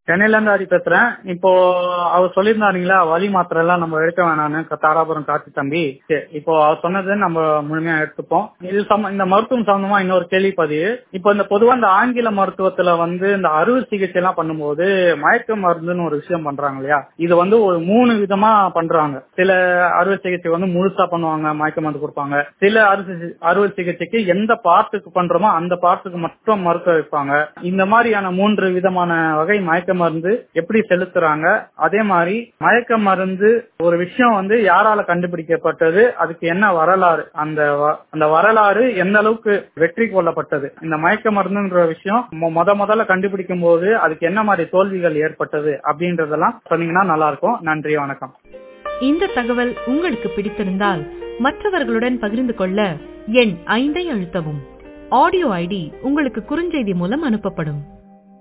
சென்னையில இருந்து ஹரி பேசுறேன். இப்போ அவர் சொல்லியிருந்தாருங்களா வலி மாத்திரை எல்லாம் நம்ம எடுக்க வேணாம்னு தாராபுரம் காட்சி தம்பி. இப்போ அவர் சொன்னது நம்ம முழுமையா எடுத்துப்போம். இது இந்த மருத்துவம் சம்பந்தமா இன்னொரு கேள்விப்பதிவு. இப்போ இந்த பொதுவா இந்த ஆங்கில மருத்துவத்துல இந்த அறுவை சிகிச்சை எல்லாம் பண்ணும்போது மயக்க மருந்துன்னு ஒரு விஷயம் பண்றாங்க இல்லையா? இது ஒரு 3 விதமா பண்றாங்க. சில அறுவை சிகிச்சை முழுசா பண்ணுவாங்க, மயக்க மருந்து கொடுப்பாங்க. சில அறுவை சிகிச்சைக்கு எந்த பார்ட்டுக்கு பண்றோமோ அந்த பார்ட்டுக்கு மட்டும் மருத்துவ வைப்பாங்க. இந்த மாதிரியான 3 விதமான வகை மயக்க மருந்து எப்படி செலுத்துறாங்க? அதே மாதிரி மயக்க மருந்து ஒரு விஷயம் யாரால கண்டுபிடிக்கப்பட்டது, அதுக்கு என்ன வரலாறு, அந்த வரலாறு எந்த அளவுக்கு வெற்றி கொள்ளப்பட்டது, இந்த மயக்க மருந்துன்ற விஷயம் முதல்ல கண்டுபிடிக்கும் போது அதுக்கு என்ன மாதிரி தோல்விகள் ஏற்பட்டது அப்படின்றதெல்லாம் சொன்னீங்கன்னா நல்லா இருக்கும். நன்றி, வணக்கம். இந்த தகவல் உங்களுக்கு பிடித்திருந்தால் மற்றவர்களுடன் பகிர்ந்து கொள்ள எண் 5 அழுத்தவும். ஆடியோ ஐடி உங்களுக்கு குறுஞ்செய்தி மூலம் அனுப்பப்படும்.